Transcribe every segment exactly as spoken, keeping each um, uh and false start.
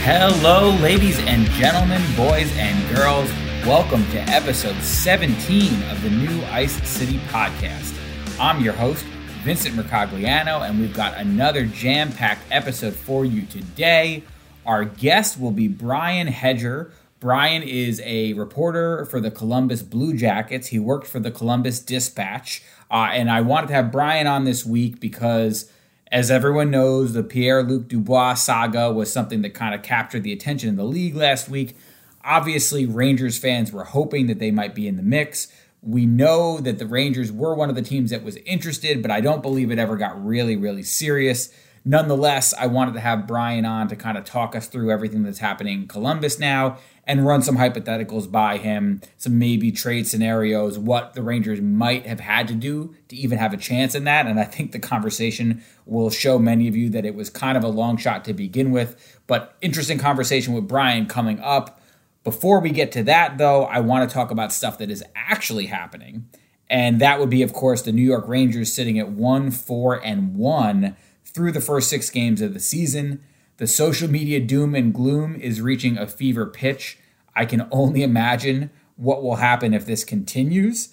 Hello, ladies and gentlemen, boys and girls. Welcome to episode seventeen of the new Ice City podcast. I'm your host, Vincent Mercogliano, and we've got another jam-packed episode for you today. Our guest will be Brian Hedger. Brian is a reporter for the Columbus Blue Jackets. He worked for the Columbus Dispatch, uh, and I wanted to have Brian on this week because, as everyone knows, the Pierre-Luc Dubois saga was something that kind of captured the attention of the league last week. Obviously, Rangers fans were hoping that they might be in the mix. We know that the Rangers were one of the teams that was interested, but I don't believe it ever got really, really serious. Nonetheless, I wanted to have Brian on to kind of talk us through everything that's happening in Columbus now and run some hypotheticals by him, some maybe trade scenarios, what the Rangers might have had to do to even have a chance in that. And I think the conversation will show many of you that it was kind of a long shot to begin with, but interesting conversation with Brian coming up. Before we get to that, though, I want to talk about stuff that is actually happening. And that would be, of course, the New York Rangers sitting at one, four, and one through the first six games of the season. The social media doom and gloom is reaching a fever pitch. I can only imagine what will happen if this continues.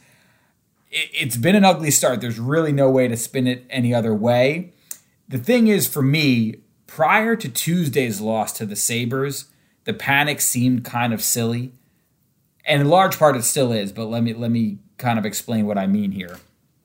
It's been an ugly start. There's really no way to spin it any other way. The thing is, for me, prior to Tuesday's loss to the Sabres, the panic seemed kind of silly. And in large part it still is, but let me let me kind of explain what I mean here.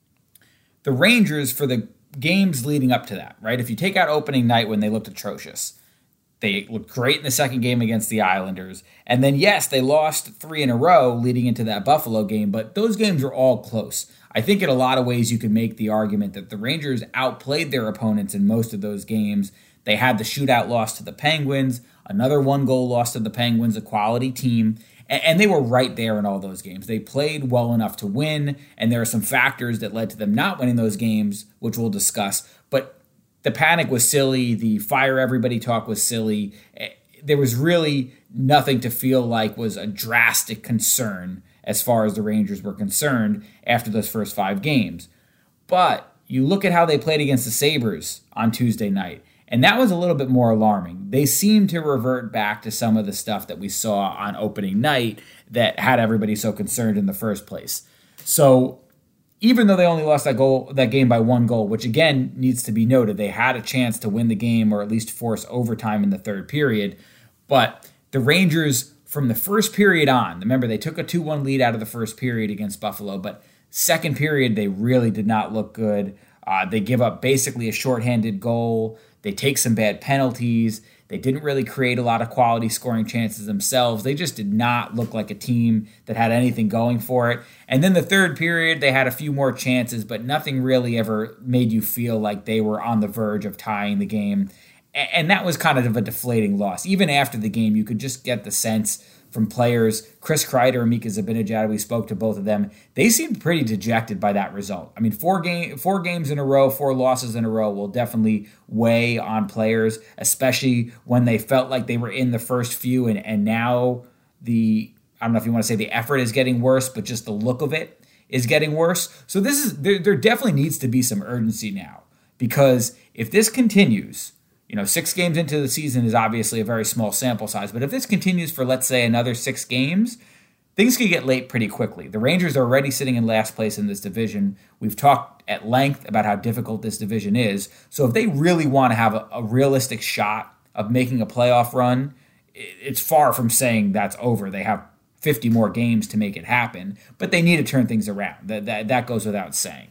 The Rangers, for the games leading up to that, right? If you take out opening night when they looked atrocious, they looked great in the second game against the Islanders. And then, yes, they lost three in a row leading into that Buffalo game, but those games were all close. I think in a lot of ways you could make the argument that the Rangers outplayed their opponents in most of those games. They had the shootout loss to the Penguins, another one-goal loss to the Penguins, a quality team, and they were right there in all those games. They played well enough to win, and there are some factors that led to them not winning those games, which we'll discuss. But the panic was silly. The fire everybody talk was silly. There was really nothing to feel like was a drastic concern as far as the Rangers were concerned after those first five games. But you look at how they played against the Sabres on Tuesday night, and that was a little bit more alarming. They seemed to revert back to some of the stuff that we saw on opening night that had everybody so concerned in the first place. So even though they only lost that goal, that game by one goal, which again needs to be noted, they had a chance to win the game or at least force overtime in the third period. But the Rangers, from the first period on, remember they took a two one lead out of the first period against Buffalo, but second period they really did not look good. Uh, they give up basically a shorthanded goal. They take some bad penalties. They didn't really create a lot of quality scoring chances themselves. They just did not look like a team that had anything going for it. And then the third period, they had a few more chances, but nothing really ever made you feel like they were on the verge of tying the game. And that was kind of a deflating loss. Even after the game, you could just get the sense from players, Chris Kreider and Mika Zibanejad, we spoke to both of them, they seemed pretty dejected by that result. I mean, four game, four games in a row, four losses in a row will definitely weigh on players, especially when they felt like they were in the first few, and, and now the, I don't know if you want to say the effort is getting worse, but just the look of it is getting worse. So this is, there, there definitely needs to be some urgency now, because if this continues, you know, six games into the season is obviously a very small sample size, but if this continues for, let's say, another six games, things could get late pretty quickly. The Rangers are already sitting in last place in this division. We've talked at length about how difficult this division is. So if they really want to have a, a realistic shot of making a playoff run, it's far from saying that's over. They have fifty more games to make it happen, but they need to turn things around. That, that, that goes without saying.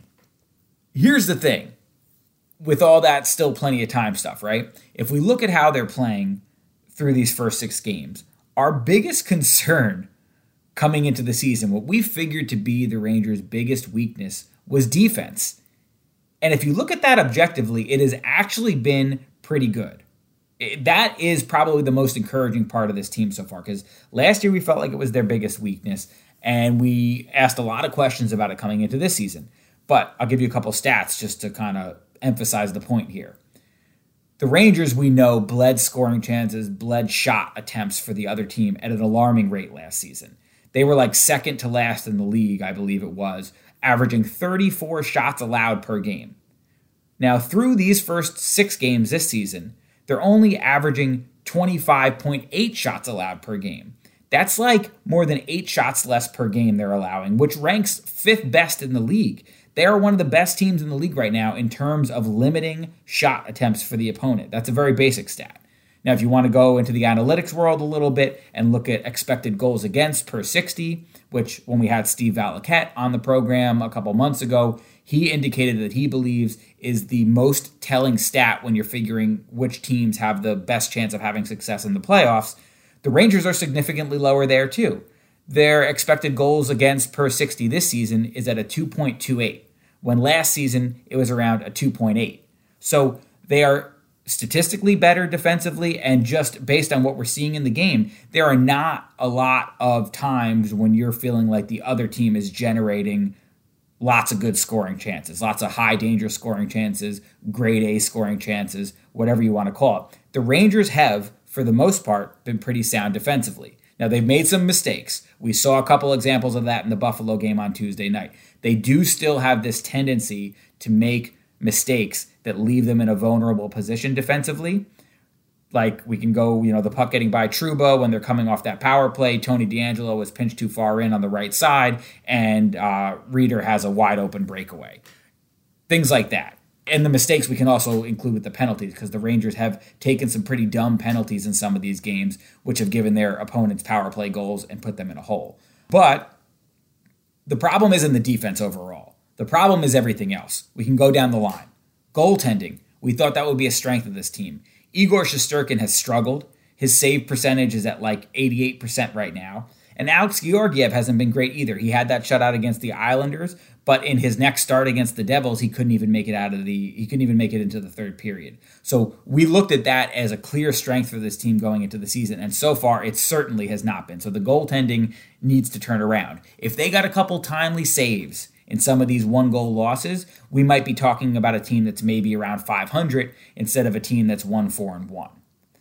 Here's the thing. With all that still plenty of time stuff, right? If we look at how they're playing through these first six games, our biggest concern coming into the season, what we figured to be the Rangers' biggest weakness, was defense. And if you look at that objectively, it has actually been pretty good. It, that is probably the most encouraging part of this team so far, because last year we felt like it was their biggest weakness, and we asked a lot of questions about it coming into this season. But I'll give you a couple stats just to kind of emphasize the point here. The Rangers, we know, bled scoring chances, bled shot attempts for the other team at an alarming rate last season. They were like second to last in the league, I believe it was, averaging thirty-four shots allowed per game. Now, through these first six games this season, they're only averaging twenty-five point eight shots allowed per game. That's like more than eight shots less per game they're allowing, which ranks fifth best in the league. They are one of the best teams in the league right now in terms of limiting shot attempts for the opponent. That's a very basic stat. Now, if you want to go into the analytics world a little bit and look at expected goals against per sixty, which when we had Steve Valiquette on the program a couple months ago, he indicated that he believes is the most telling stat when you're figuring which teams have the best chance of having success in the playoffs. The Rangers are significantly lower there too. Their expected goals against per sixty this season is at a two point two eight, when last season it was around a two point eight. So they are statistically better defensively, and just based on what we're seeing in the game, there are not a lot of times when you're feeling like the other team is generating lots of good scoring chances, lots of high danger scoring chances, grade A scoring chances, whatever you want to call it. The Rangers have, for the most part, been pretty sound defensively. Now, they've made some mistakes. We saw a couple examples of that in the Buffalo game on Tuesday night. They do still have this tendency to make mistakes that leave them in a vulnerable position defensively. Like we can go, you know, the puck getting by Trouba when they're coming off that power play. Tony DeAngelo was pinched too far in on the right side, and uh, Reeder has a wide open breakaway. Things like that. And the mistakes we can also include with the penalties, because the Rangers have taken some pretty dumb penalties in some of these games, which have given their opponents power play goals and put them in a hole. But the problem isn't the defense overall. The problem is everything else. We can go down the line. Goaltending. We thought that would be a strength of this team. Igor Shesterkin has struggled. His save percentage is at like eighty-eight percent right now. And Alex Georgiev hasn't been great either. He had that shutout against the Islanders, but in his next start against the Devils, he couldn't even make it out of the he couldn't even make it into the third period. So we looked at that as a clear strength for this team going into the season, and so far it certainly has not been. So the goaltending needs to turn around. If they got a couple timely saves in some of these one-goal losses, we might be talking about a team that's maybe around five hundred instead of a team that's one four and one.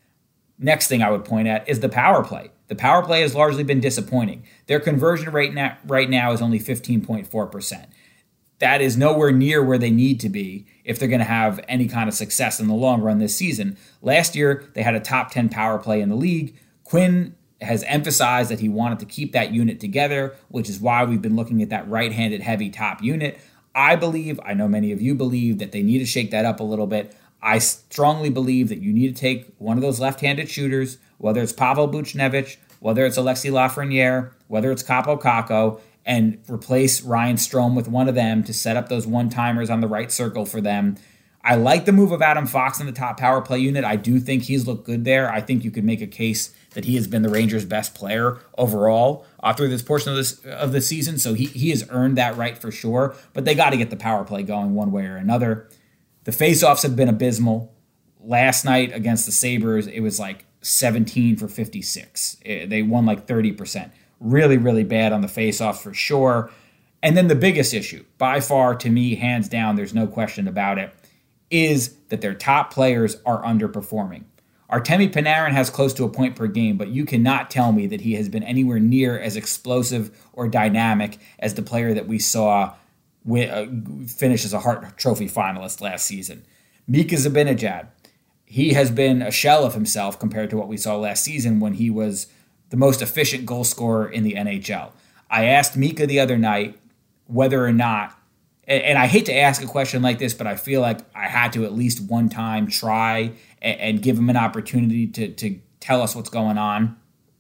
Next thing I would point at is the power play. The power play has largely been disappointing. Their conversion rate now, right now is only fifteen point four percent. That is nowhere near where they need to be if they're going to have any kind of success in the long run this season. Last year, they had a top ten power play in the league. Quinn has emphasized that he wanted to keep that unit together, which is why we've been looking at that right-handed heavy top unit. I believe, I know many of you believe, that they need to shake that up a little bit. I strongly believe that you need to take one of those left-handed shooters, whether it's Pavel Buchnevich, whether it's Alexis Lafreniere, whether it's Kaapo Kakko, and replace Ryan Strome with one of them to set up those one-timers on the right circle for them. I like the move of Adam Fox in the top power play unit. I do think he's looked good there. I think you could make a case that he has been the Rangers' best player overall uh, through this portion of this of the season. So he, he has earned that right for sure. But they got to get the power play going one way or another. The faceoffs have been abysmal. Last night against the Sabres, it was like seventeen for fifty-six. It, they won like thirty percent. Really, really bad on the faceoffs for sure. And then the biggest issue, by far to me, hands down, there's no question about it, is that their top players are underperforming. Artemi Panarin has close to a point per game, but you cannot tell me that he has been anywhere near as explosive or dynamic as the player that we saw win, uh, finish as a Hart Trophy finalist last season. Mika Zibanejad, he has been a shell of himself compared to what we saw last season when he was the most efficient goal scorer in the N H L. I asked Mika the other night whether or not, and I hate to ask a question like this, but I feel like I had to at least one time try and give him an opportunity to, to tell us what's going on.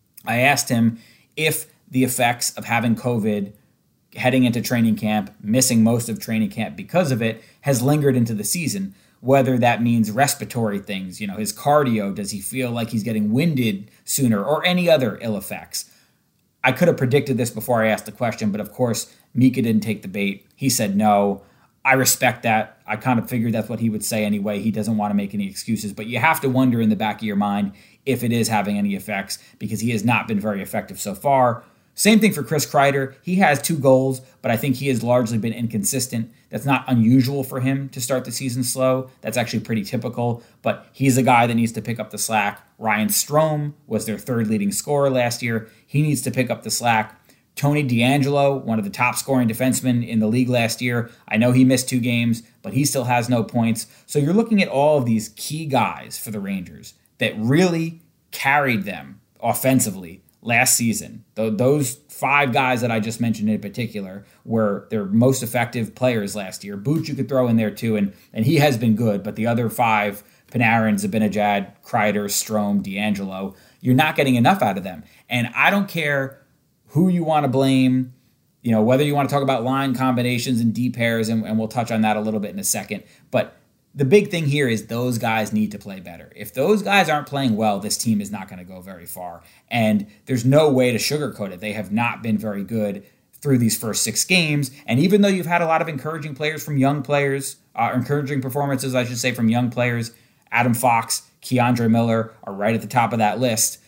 I asked him if the effects of having COVID heading into training camp, missing most of training camp because of it, has lingered into the season, whether that means respiratory things, you know, his cardio, does he feel like he's getting winded sooner, or any other ill effects. I could have predicted this before I asked the question, but of course, Mika didn't take the bait. He said no. I respect that. I kind of figured that's what he would say anyway. He doesn't want to make any excuses, but you have to wonder in the back of your mind if it is having any effects, because he has not been very effective so far. Same thing for Chris Kreider. He has two goals, but I think he has largely been inconsistent. That's not unusual for him to start the season slow. That's actually pretty typical, but he's a guy that needs to pick up the slack. Ryan Strome was their third leading scorer last year. He needs to pick up the slack. Tony DeAngelo, one of the top scoring defensemen in the league last year. I know he missed two games, but he still has no points. So you're looking at all of these key guys for the Rangers that really carried them offensively last season. Those five guys that I just mentioned in particular were their most effective players last year. Booch you could throw in there too, and, and he has been good, but the other five, Panarin, Zibanejad, Kreider, Strome, D'Angelo, you're not getting enough out of them. And I don't care who you want to blame, you know, whether you want to talk about line combinations and D pairs, and, and we'll touch on that a little bit in a second, but the big thing here is those guys need to play better. If those guys aren't playing well, this team is not going to go very far. And there's no way to sugarcoat it. They have not been very good through these first six games. And even though you've had a lot of encouraging players from young players, uh, encouraging performances, I should say, from young players, Adam Fox, Keandre Miller are right at the top of that list.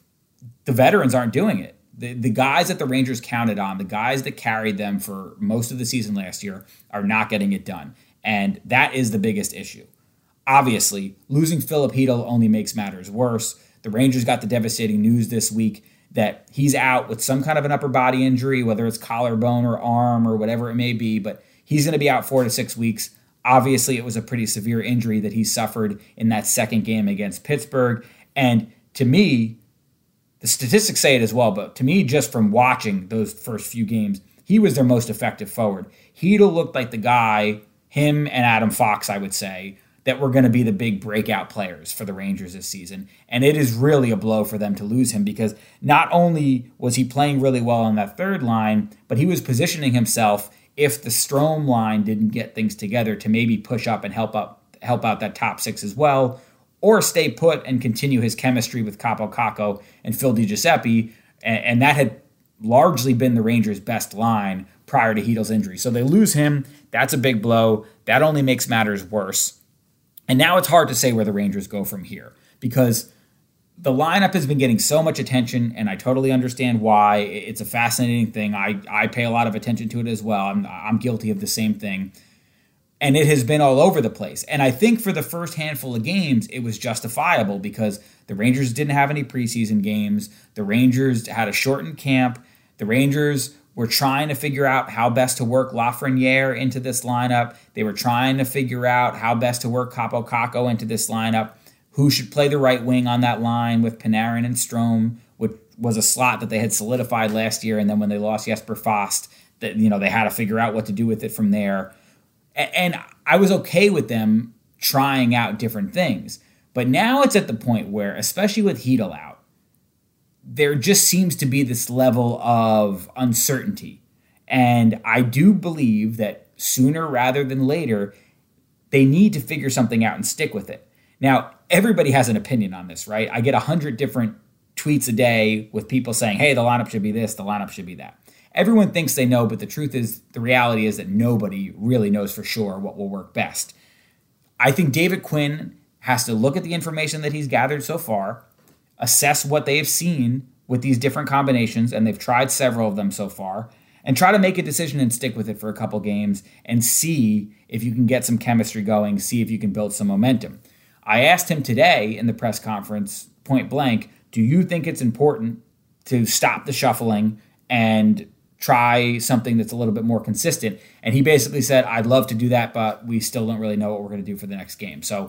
The veterans aren't doing it. The, the guys that the Rangers counted on, the guys that carried them for most of the season last year, are not getting it done. And that is the biggest issue. Obviously, losing Filip Chytil only makes matters worse. The Rangers got the devastating news this week that he's out with some kind of an upper body injury, whether it's collarbone or arm or whatever it may be, but he's going to be out four to six weeks. Obviously, it was a pretty severe injury that he suffered in that second game against Pittsburgh. And to me, the statistics say it as well, but to me, just from watching those first few games, he was their most effective forward. Chytil looked like the guy, him and Adam Fox, I would say, that were going to be the big breakout players for the Rangers this season. And it is really a blow for them to lose him, because not only was he playing really well on that third line, but he was positioning himself, if the Strome line didn't get things together, to maybe push up and help up help out that top six as well, or stay put and continue his chemistry with Kaapo Kakko and Phil DiGiuseppe. And, and that had largely been the Rangers' best line prior to Chytil's injury. So they lose him. That's a big blow. That only makes matters worse. And now it's hard to say where the Rangers go from here, because the lineup has been getting so much attention, and I totally understand why. It's a fascinating thing. I, I pay a lot of attention to it as well. I'm, I'm guilty of the same thing. And it has been all over the place. And I think for the first handful of games, it was justifiable, because the Rangers didn't have any preseason games. The Rangers had a shortened camp. The Rangers were trying to figure out how best to work Lafreniere into this lineup. They were trying to figure out how best to work Kaapo Kakko into this lineup, who should play the right wing on that line with Panarin and Strome, which was a slot that they had solidified last year. And then when they lost Jesper Fast, that, you know, they had to figure out what to do with it from there. And I was okay with them trying out different things. But now it's at the point where, especially with Chytil out, there just seems to be this level of uncertainty. And I do believe that sooner rather than later, they need to figure something out and stick with it. Now, everybody has an opinion on this, right? I get a hundred different tweets a day with people saying, hey, the lineup should be this, the lineup should be that. Everyone thinks they know, but the truth is, the reality is that nobody really knows for sure what will work best. I think David Quinn has to look at the information that he's gathered so far, assess what they've seen with these different combinations, and they've tried several of them so far, and try to make a decision and stick with it for a couple games and see if you can get some chemistry going, see if you can build some momentum. I asked him today in the press conference, point blank, do you think it's important to stop the shuffling and try something that's a little bit more consistent? And he basically said, I'd love to do that, but we still don't really know what we're going to do for the next game. So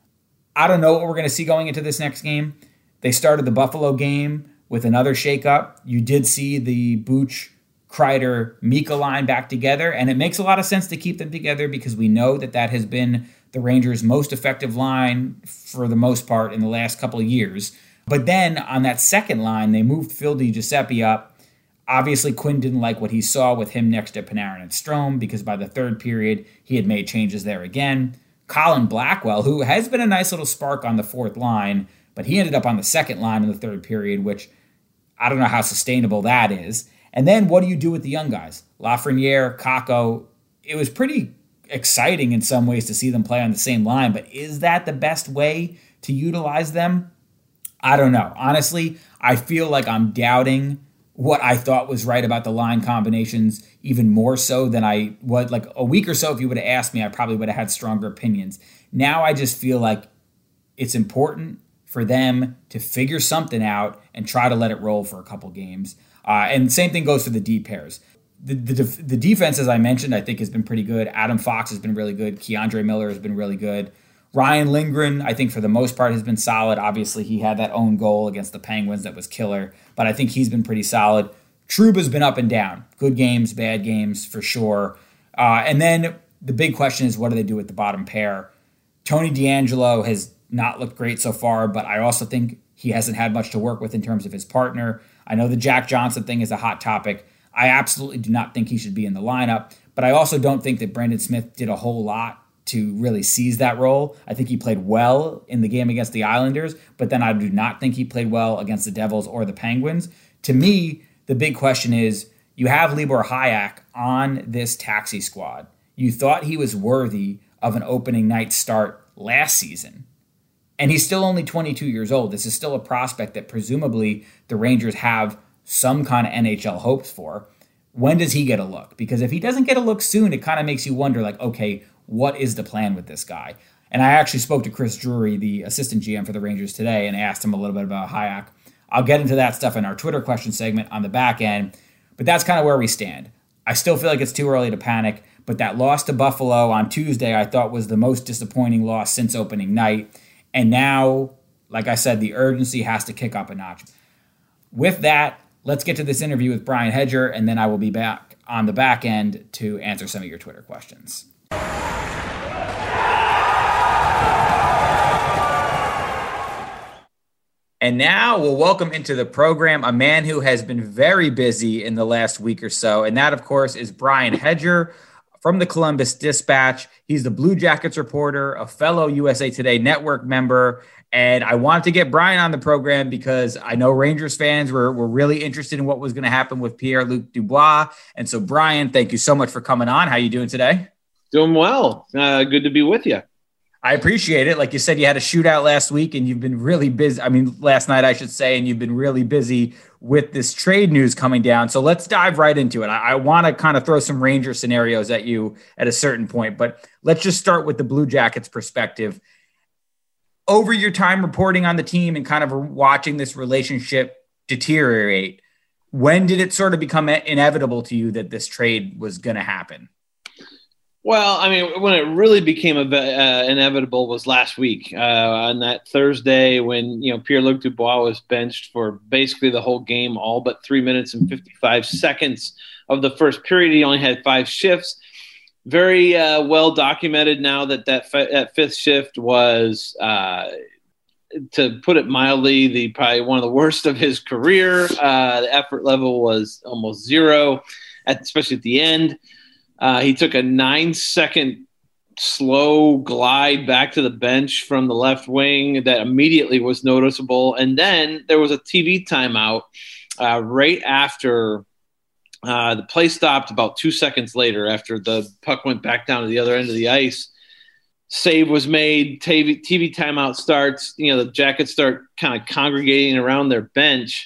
I don't know what we're going to see going into this next game. They started the Buffalo game with another shakeup. You did see the Booch, Kreider, Mika line back together, and it makes a lot of sense to keep them together, because we know that that has been the Rangers' most effective line for the most part in the last couple of years. But then on that second line, they moved Phil DiGiuseppe up. Obviously, Quinn didn't like what he saw with him next to Panarin and Strome, because by the third period, he had made changes there again. Colin Blackwell, who has been a nice little spark on the fourth line, but he ended up on the second line in the third period, which I don't know how sustainable that is. And then what do you do with the young guys? Lafreniere, Kakko. It was pretty exciting in some ways to see them play on the same line, but is that the best way to utilize them? I don't know. Honestly, I feel like I'm doubting what I thought was right about the line combinations even more so than I would. Like a week or so, if you would have asked me, I probably would have had stronger opinions. Now I just feel like it's important for them to figure something out and try to let it roll for a couple games. Uh, and same thing goes for the D pairs. The, the the defense, as I mentioned, I think has been pretty good. Adam Fox has been really good. Keandre Miller has been really good. Ryan Lindgren, I think for the most part, has been solid. Obviously, he had that own goal against the Penguins that was killer, but I think he's been pretty solid. Trouba's been up and down. Good games, bad games, for sure. Uh, and then the big question is, what do they do with the bottom pair? Tony DeAngelo has not looked great so far, but I also think he hasn't had much to work with in terms of his partner. I know the Jack Johnson thing is a hot topic. I absolutely do not think he should be in the lineup, but I also don't think that Brendan Smith did a whole lot to really seize that role. I think he played well in the game against the Islanders, but then I do not think he played well against the Devils or the Penguins. To me, the big question is, you have Libor Hajek on this taxi squad. You thought he was worthy of an opening night start last season, and he's still only twenty-two years old. This is still a prospect that presumably the Rangers have some kind of N H L hopes for. When does he get a look? Because if he doesn't get a look soon, it kind of makes you wonder, like, okay, what is the plan with this guy? And I actually spoke to Chris Drury, the assistant G M for the Rangers today, and asked him a little bit about Hajek. I'll get into that stuff in our Twitter question segment on the back end, but that's kind of where we stand. I still feel like it's too early to panic, but that loss to Buffalo on Tuesday I thought was the most disappointing loss since opening night. And now, like I said, the urgency has to kick up a notch. With that, let's get to this interview with Brian Hedger, and then I will be back on the back end to answer some of your Twitter questions. And now we'll welcome into the program a man who has been very busy in the last week or so. And that, of course, is Brian Hedger from the Columbus Dispatch. He's the Blue Jackets reporter, a fellow U S A Today Network member. And I wanted to get Brian on the program because I know Rangers fans were, were really interested in what was going to happen with Pierre-Luc Dubois. And so, Brian, thank you so much for coming on. How are you doing today? Doing well. Uh, good to be with you. I appreciate it. Like you said, you had a shootout last week and you've been really busy. I mean, last night, I should say, and you've been really busy with this trade news coming down. So let's dive right into it. I, I want to kind of throw some Ranger scenarios at you at a certain point, but let's just start with the Blue Jackets perspective. Over your time reporting on the team and kind of watching this relationship deteriorate, when did it sort of become inevitable to you that this trade was going to happen? Well, I mean, when it really became a, uh, inevitable was last week uh, on that Thursday when, you know, Pierre-Luc Dubois was benched for basically the whole game, all but three minutes and fifty-five seconds of the first period. He only had five shifts. Very uh, well documented now that that, f- that fifth shift was, uh, to put it mildly, the probably one of the worst of his career. Uh, the effort level was almost zero, at, especially at the end. Uh, he took a nine-second slow glide back to the bench from the left wing that immediately was noticeable. And then there was a T V timeout uh, right after uh, the play stopped about two seconds later after the puck went back down to the other end of the ice. Save was made, T V, T V timeout starts, you know, the Jackets start kind of congregating around their bench.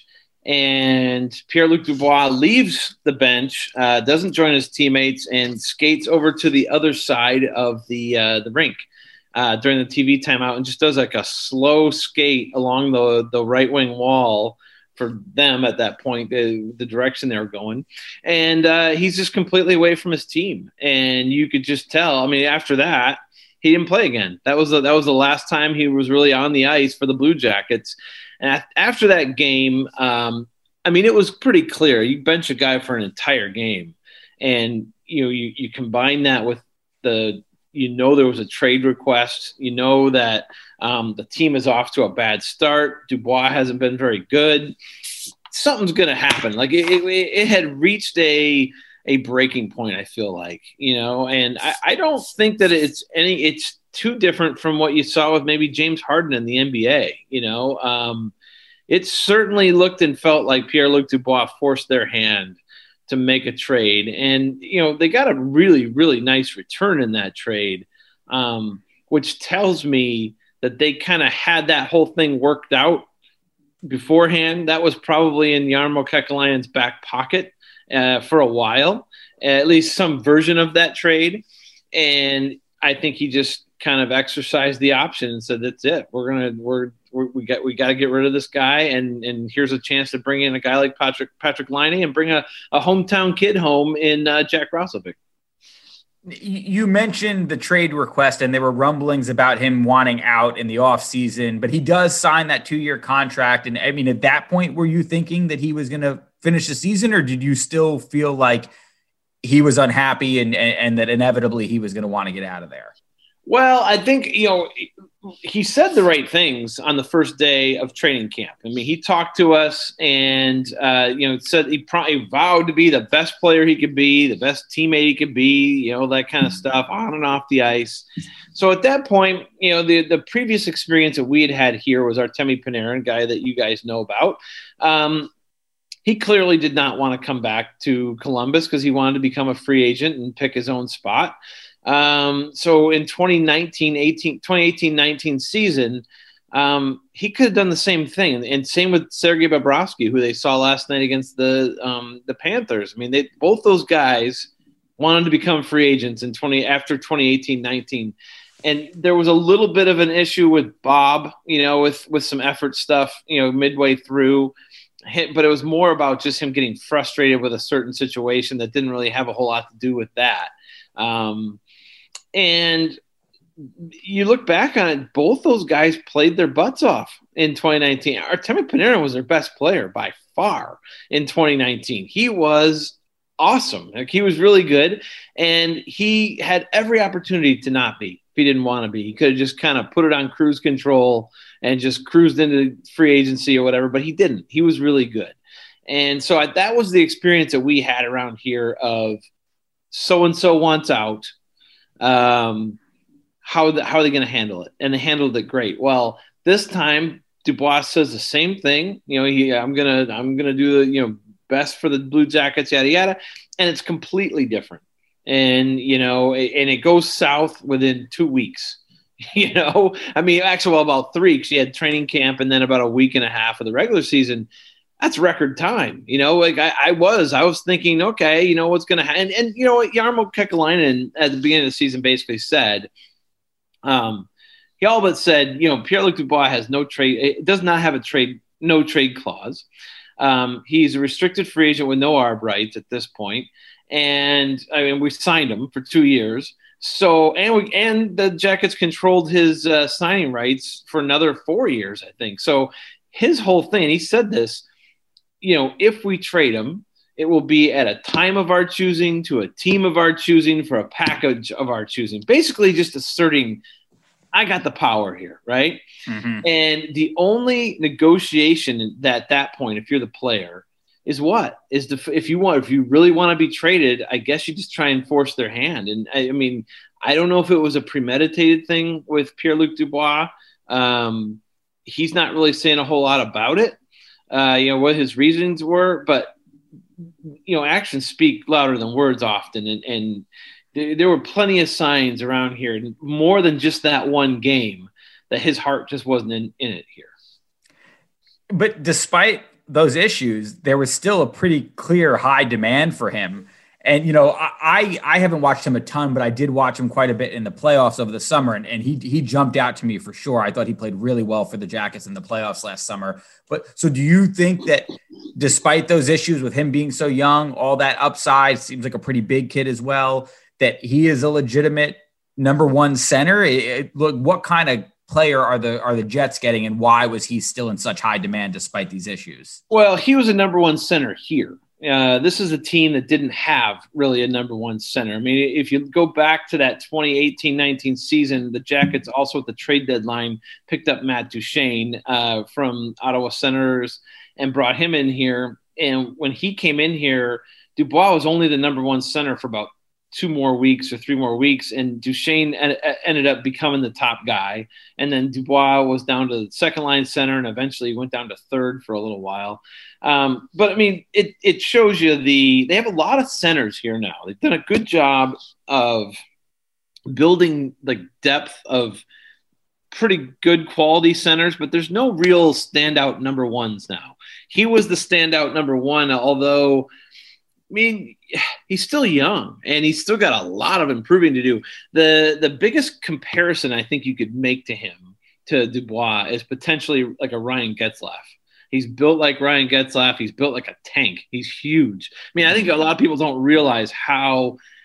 And Pierre-Luc Dubois leaves the bench, uh, doesn't join his teammates, and skates over to the other side of the uh, the rink uh, during the T V timeout, and just does like a slow skate along the the right wing wall for them at that point, the, the direction they were going. And uh, he's just completely away from his team, and you could just tell. I mean, after that, he didn't play again. That was the, that was the last time he was really on the ice for the Blue Jackets. And after that game, um, I mean, it was pretty clear. You bench a guy for an entire game, and you know you, you combine that with the you know there was a trade request. You know that um, the team is off to a bad start. Dubois hasn't been very good. Something's going to happen. Like it, it, it had reached a a breaking point. I feel like you know, and I, I don't think that it's any. It's too different from what you saw with maybe James Harden in the N B A. You know, um, it certainly looked and felt like Pierre-Luc Dubois forced their hand to make a trade. And, you know, they got a really, really nice return in that trade, um, which tells me that they kind of had that whole thing worked out beforehand. That was probably in Jarmo Kekalainen's back pocket uh, for a while, at least some version of that trade. And I think he just kind of exercised the option and said, that's it. We're going to, we're, we're, we got, we got to get rid of this guy. And, and here's a chance to bring in a guy like Patrick, Patrick Laine and bring a, a hometown kid home in uh, Jack Roslovic. You mentioned the trade request, and there were rumblings about him wanting out in the offseason, but he does sign that two-year contract. And I mean, at that point, were you thinking that he was going to finish the season, or did you still feel like he was unhappy and, and, and that inevitably he was going to want to get out of there? Well, I think, you know, he said the right things on the first day of training camp. I mean, he talked to us and, uh, you know, said he probably vowed to be the best player he could be, the best teammate he could be, you know, that kind of stuff on and off the ice. So at that point, you know, the, the previous experience that we had had here was Artemi Panarin, guy that you guys know about. Um, he clearly did not want to come back to Columbus because he wanted to become a free agent and pick his own spot. Um, so in twenty nineteen nineteen season, um, he could have done the same thing. And same with Sergei Bobrovsky, who they saw last night against the, um, the Panthers. I mean, they, both those guys wanted to become free agents in twenty after twenty eighteen nineteen. And there was a little bit of an issue with Bob, you know, with, with some effort stuff, you know, midway through. But it was more about just him getting frustrated with a certain situation that didn't really have a whole lot to do with that. Um, And you look back on it, both those guys played their butts off in twenty nineteen. Artemi Panarin was their best player by far in twenty nineteen. He was awesome. Like, he was really good, and he had every opportunity to not be if he didn't want to be. He could have just kind of put it on cruise control and just cruised into free agency or whatever, but he didn't. He was really good. And so I, that was the experience that we had around here of so-and-so wants out. Um, how, the, how are they going to handle it? And they handled it great. Well, this time Dubois says the same thing. You know, he, I'm going to, I'm going to do the, you know, best for the Blue Jackets, yada, yada. And it's completely different. And, you know, and it goes south within two weeks, you know, I mean, actually, well, about three, because you had training camp and then about a week and a half of the regular season. That's record time. You know, like I, I was, I was thinking, okay, you know, what's going to happen. And, and, you know, what Jarmo Kekalainen at the beginning of the season basically said, um, he all but said, you know, Pierre-Luc Dubois has no trade, it does not have a trade, no trade clause. Um, he's a restricted free agent with no arb rights at this point. And I mean, we signed him for two years. So, and we, and the Jackets controlled his uh, signing rights for another four years, I think. So his whole thing, he said this, you know, if we trade him, it will be at a time of our choosing, to a team of our choosing, for a package of our choosing. Basically just asserting, I got the power here, right? Mm-hmm. And the only negotiation that at that point, if you're the player, is what? Is the if you want, if you really want to be traded, I guess you just try and force their hand. And I, I mean, I don't know if it was a premeditated thing with Pierre-Luc Dubois. Um, he's not really saying a whole lot about it. Uh, you know, what his reasons were, but, you know, actions speak louder than words often. And, and th- there were plenty of signs around here, more than just that one game, that his heart just wasn't in, in it here. But despite those issues, there was still a pretty clear high demand for him. And, you know, I, I haven't watched him a ton, but I did watch him quite a bit in the playoffs over the summer. And, and he he jumped out to me for sure. I thought he played really well for the Jackets in the playoffs last summer. But so do you think that despite those issues with him being so young, all that upside, seems like a pretty big kid as well, that he is a legitimate number one center? It, look, what kind of player are the are the Jets getting, and why was he still in such high demand despite these issues? Well, he was a number one center here. Uh, this is a team that didn't have really a number one center. I mean, if you go back to that twenty eighteen nineteen season, the Jackets also at the trade deadline picked up Matt Duchene uh, from Ottawa Senators and brought him in here. And when he came in here, Dubois was only the number one center for about two more weeks or three more weeks, and Duchene en- ended up becoming the top guy. And then Dubois was down to the second line center, and eventually went down to third for a little while. Um, but I mean, it it shows you the they have a lot of centers here now. They've done a good job of building like depth of pretty good quality centers, but there's no real standout number ones now. He was the standout number one, although I mean, he's still young and he's still got a lot of improving to do. The the biggest comparison I think you could make to him, to Dubois, is potentially like a Ryan Getzlaf. He's built like Ryan Getzlaf. He's built like a tank. He's huge. I mean, I think a lot of people don't realize how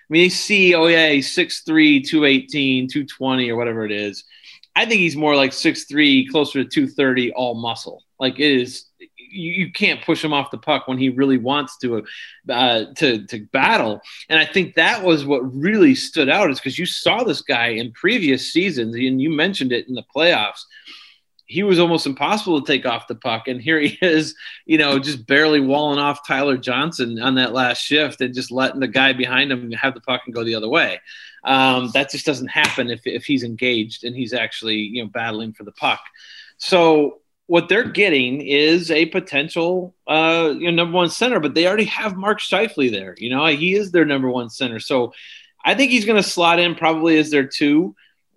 mean, they see, oh yeah, he's six three, two eighteen, two twenty or whatever it is. I think he's more like six three, closer to two thirty, all muscle. Like it is, you, you can't push him off the puck when he really wants to, uh, to to battle. And I think that was what really stood out, is because you saw this guy in previous seasons, and you mentioned it in the playoffs. He was almost impossible to take off the puck. And here he is, you know, just barely walling off Tyler Johnson on that last shift and just letting the guy behind him have the puck and go the other way. Um, that just doesn't happen if, if he's engaged and he's actually, you know, battling for the puck. So what they're getting is a potential, uh, you know, number one center, but they already have Mark Scheifele there. You know, he is their number one center. So I think he's going to slot in probably as their two.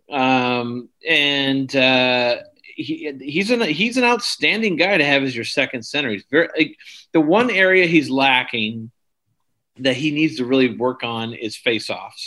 Um, and, uh, He, he's an he's an outstanding guy to have as your second center. He's very like, the one area he's lacking that he needs to really work on is faceoffs.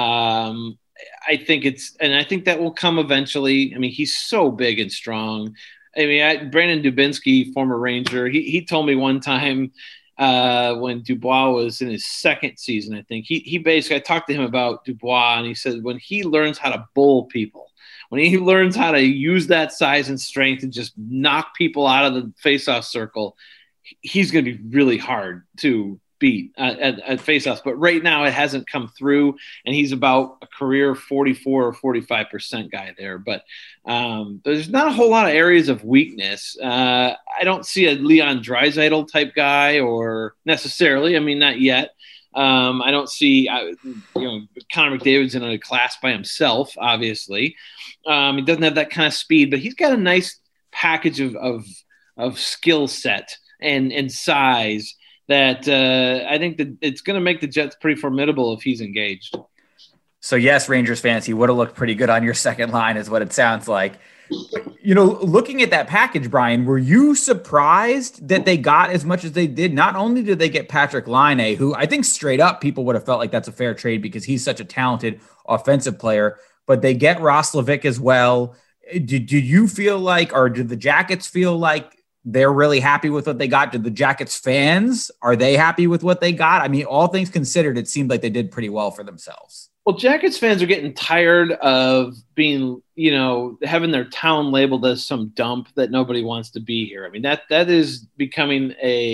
Um, I think it's and I think that will come eventually. I mean, he's so big and strong. I mean, I, Brandon Dubinsky, former Ranger, he he told me one time uh, when Dubois was in his second season, I think he he basically I talked to him about Dubois, and he said when he learns how to bull people. When he learns how to use that size and strength and just knock people out of the faceoff circle, he's going to be really hard to beat at, at, at faceoffs. But right now it hasn't come through, and he's about a career forty-four or forty-five percent guy there. But um, there's not a whole lot of areas of weakness. Uh, I don't see a Leon Draisaitl type guy, or necessarily. I mean, not yet. Um, I don't see, uh, you know, Connor McDavid's in a class by himself, obviously. Um, he doesn't have that kind of speed, but he's got a nice package of of, of skill set and, and size that uh, I think that it's going to make the Jets pretty formidable if he's engaged. So, yes, Rangers fans, he would have looked pretty good on your second line is what it sounds like. You know, looking at that package, Brian, were you surprised that they got as much as they did? Not only did they get Patrik Laine, who I think straight up people would have felt like that's a fair trade because he's such a talented offensive player, but they get Roslovic as well. Did, did you feel like, or did the Jackets feel like they're really happy with what they got? Did the Jackets fans, are they happy with what they got? I mean, all things considered, it seemed like they did pretty well for themselves. Well, Jackets fans are getting tired of being, you know, having their town labeled as some dump that nobody wants to be here. I mean, that that is becoming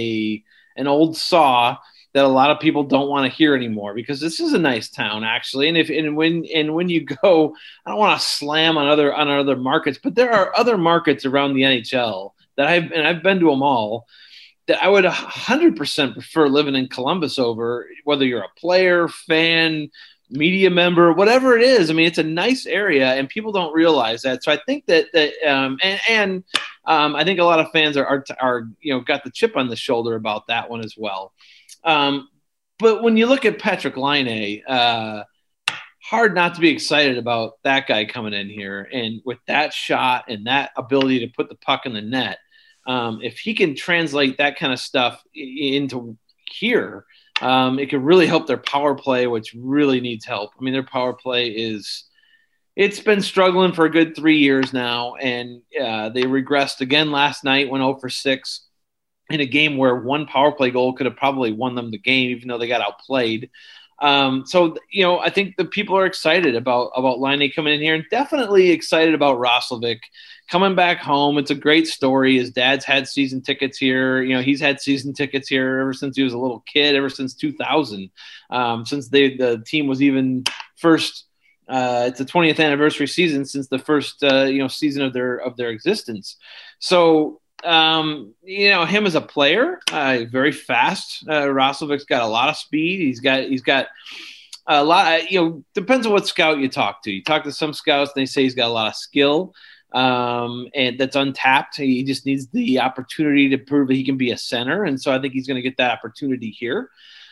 a an old saw that a lot of people don't want to hear anymore, because this is a nice town, actually. And if and when and when you go, I don't want to slam on other on other markets, but there are other markets around the N H L that I've and I've been to them all, that I would one hundred percent prefer living in Columbus over, whether you're a player, fan, media member, whatever it is. I mean, it's a nice area, and people don't realize that. So I think that that um, and and um, I think a lot of fans are, are are you know got the chip on the shoulder about that one as well. Um, but when you look at Patrik Laine, uh, hard not to be excited about that guy coming in here, and with that shot and that ability to put the puck in the net. Um, if he can translate that kind of stuff into here, um, it could really help their power play, which really needs help. I mean, their power play is it's been struggling for a good three years now, and uh, they regressed again last night, went oh for six in a game where one power play goal could have probably won them the game, even though they got outplayed. Um, so, you know, I think the people are excited about, about Laine coming in here, and definitely excited about Roslovic coming back home. It's a great story. His dad's had season tickets here. You know, he's had season tickets here ever since he was a little kid, ever since two thousand, um, since they, the team was even first, uh, it's the twentieth anniversary season since the first, uh, you know, season of their, of their existence. So, Um, you know, him as a player, uh, very fast. Uh, Roslovic's got a lot of speed. He's got, he's got a lot, you know, depends on what scout you talk to. You talk to some scouts and they say he's got a lot of skill, um, and that's untapped. He just needs the opportunity to prove that he can be a center. And so I think he's going to get that opportunity here.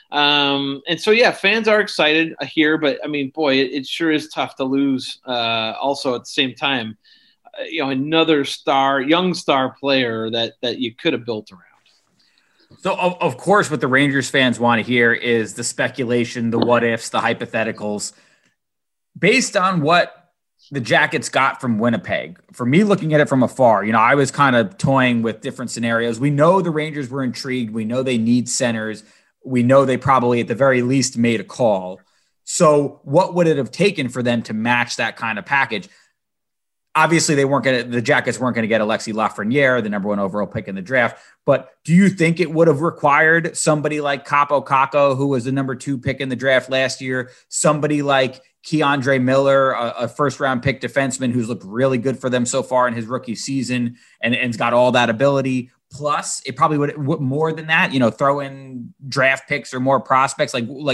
Um, and so, yeah, fans are excited here, but I mean, boy, it, it sure is tough to lose, uh, also at the same time. You know, another star, young star player that that you could have built around. So, of, of course, what the Rangers fans want to hear is the speculation, the what ifs, the hypotheticals. Based on what the Jackets got from Winnipeg, for me looking at it from afar, you know, I was kind of toying with different scenarios. We know the Rangers were intrigued. We know they need centers. We know they probably at the very least made a call. So what would it have taken for them to match that kind of package? Obviously, they weren't going to, the Jackets weren't going to get Alexis Lafreniere, the number one overall pick in the draft. But do you think it would have required somebody like Kaapo Kakko, who was the number two pick in the draft last year, somebody like Keandre Miller, a, a first round pick defenseman who's looked really good for them so far in his rookie season and, and's got all that ability? Plus, it probably would, would more than that, you know, throw in draft picks or more prospects. Like, like,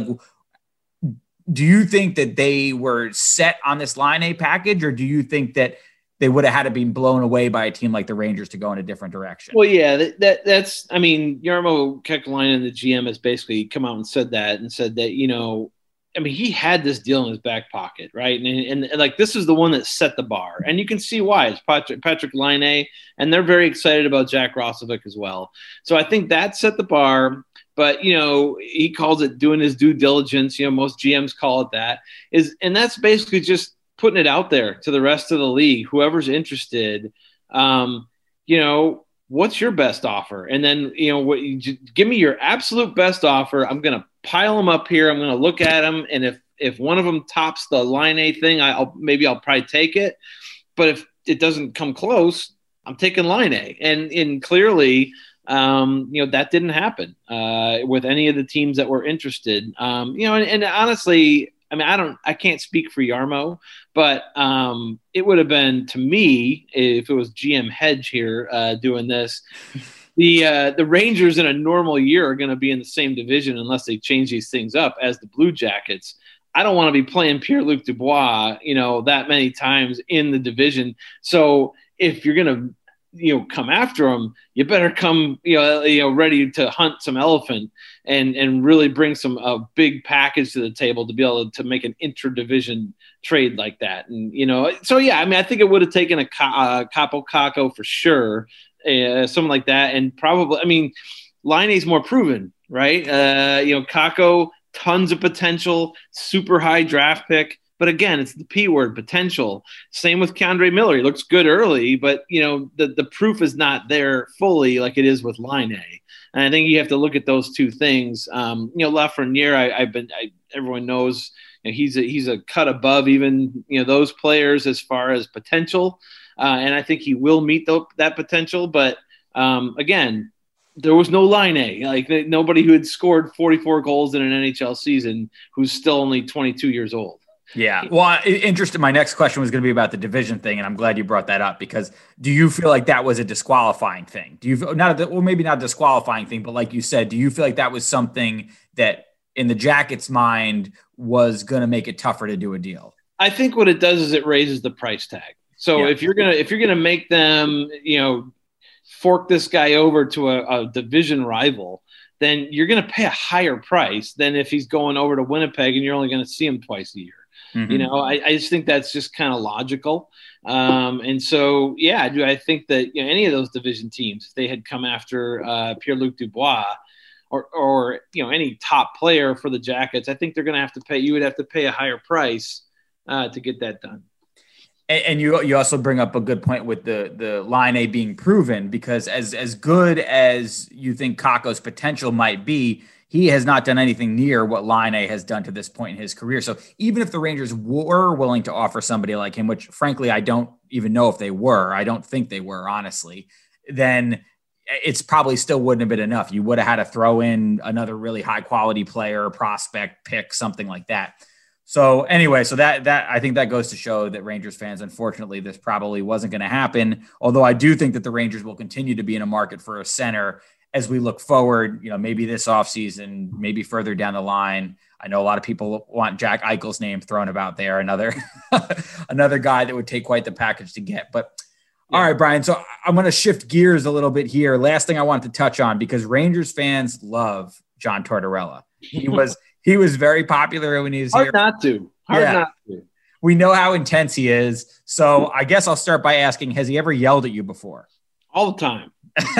do you think that they were set on this Line A package, or do you think that they would have had to be blown away by a team like the Rangers to go in a different direction? Well, yeah, that, that that's, I mean, Jarmo Kekalainen, the G M, has basically come out and said that and said that, you know, I mean, he had this deal in his back pocket, right? And, and, and like, this is the one that set the bar. And you can see why. It's Patrick, Patrick Laine, and they're very excited about Jack Roslovic as well. So I think that set the bar. But, you know, he calls it doing his due diligence. You know, most G Ms call it that. Is, and that's basically just putting it out there to the rest of the league, whoever's interested. Um, you know, what's your best offer? And then, you know, what you give me your absolute best offer. I'm going to pile them up here. I'm going to look at them. And if, if one of them tops the Line A thing, I'll maybe I'll probably take it. But if it doesn't come close, I'm taking Line A. And, and clearly, um, you know, that didn't happen uh, with any of the teams that were interested. Um, you know, and, and honestly, I mean, I don't, I can't speak for Jarmo, but um, it would have been, to me, if it was G M Hedge here uh, doing this, the uh, the Rangers in a normal year are going to be in the same division unless they change these things up as the Blue Jackets. I don't want to be playing Pierre-Luc Dubois, you know, that many times in the division. So if you're going to, you know, come after him, you better come, you know, you know, ready to hunt some elephant and, and really bring some a big package to the table to be able to make an intra-division trade like that. And, you know, so yeah, I mean, I think it would have taken a uh, Kaapo Kakko for sure, uh, something like that. And probably, I mean, Laine's more proven, right? Uh, you know, Kakko, tons of potential, super high draft pick. But again, it's the P word, potential. Same with Keandre Miller. He looks good early, but, you know, the, the proof is not there fully like it is with Laine. And I think you have to look at those two things. Um, you know, Lafreniere, I, I've been, I, everyone knows, you know, he's a, he's a cut above even, you know, those players as far as potential. Uh, and I think he will meet the, that potential. But um, again, there was no Laine, like nobody who had scored forty-four goals in an N H L season who's still only twenty-two years old. Yeah. Well, interesting. My next question was going to be about the division thing, and I'm glad you brought that up, because do you feel like that was a disqualifying thing? Do you feel not, a, well, maybe not a disqualifying thing, but like you said, do you feel like that was something that in the Jackets' mind was going to make it tougher to do a deal? I think what it does is it raises the price tag. So yeah. if you're going to, if you're going to make them, you know, fork this guy over to a, a division rival, then you're going to pay a higher price than if he's going over to Winnipeg and you're only going to see him twice a year. Mm-hmm. You know, I, I just think that's just kind of logical. Um, and so, yeah, do I think that, you know, any of those division teams, if they had come after uh, Pierre-Luc Dubois or, or, you know, any top player for the Jackets, I think they're going to have to pay, you would have to pay a higher price uh, to get that done. And, and you you also bring up a good point with the, the Laine being proven, because as, as good as you think Kakko's potential might be, he has not done anything near what Laine has done to this point in his career. So even if the Rangers were willing to offer somebody like him, which frankly, I don't even know if they were, I don't think they were, honestly, then it's probably still wouldn't have been enough. You would have had to throw in another really high quality player, prospect, pick, something like that. So anyway, so that, that I think that goes to show that Rangers fans, unfortunately, this probably wasn't going to happen. Although I do think that the Rangers will continue to be in a market for a center as we look forward, you know, maybe this offseason, maybe further down the line. I know a lot of people want Jack Eichel's name thrown about there, another another guy that would take quite the package to get. But yeah. All right, Brian, so I'm going to shift gears a little bit here. Last thing I wanted to touch on, because Rangers fans love John Tortorella. He was he was very popular when he was Hard here. Hard not to. Hard yeah. not to. We know how intense he is. So I guess I'll start by asking, has he ever yelled at you before? All the time.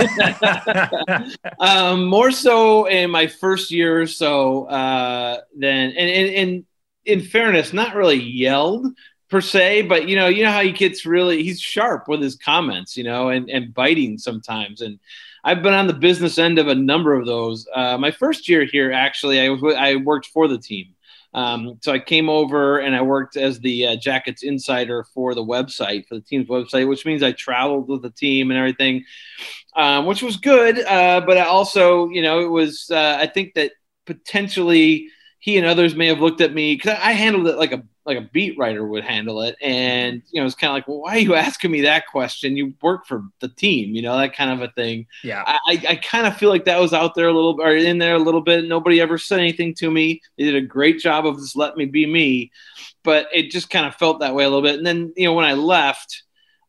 um, more so in my first year or so uh, than, and, and, and in fairness, not really yelled per se, but you know, you know how he gets really, he's sharp with his comments, you know, and, and biting sometimes. And I've been on the business end of a number of those. Uh, my first year here, actually, I was, I worked for the team. Um, so I came over and I worked as the uh, Jackets insider for the website, for the team's website, which means I traveled with the team and everything, um, which was good. Uh, but I also, you know, it was, uh, I think that potentially he and others may have looked at me because I handled it like a like a beat writer would handle it. And, you know, it's kind of like, well, why are you asking me that question? You work for the team, you know, that kind of a thing. Yeah. I, I, I kind of feel like that was out there a little or in there a little bit. Nobody ever said anything to me. They did a great job of just letting me be me, but it just kind of felt that way a little bit. And then, you know, when I left,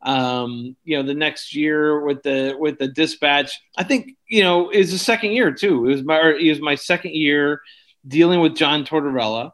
um, you know, the next year with the, with the Dispatch, I think, you know, it was the second year too. It was my, it was my second year dealing with John Tortorella,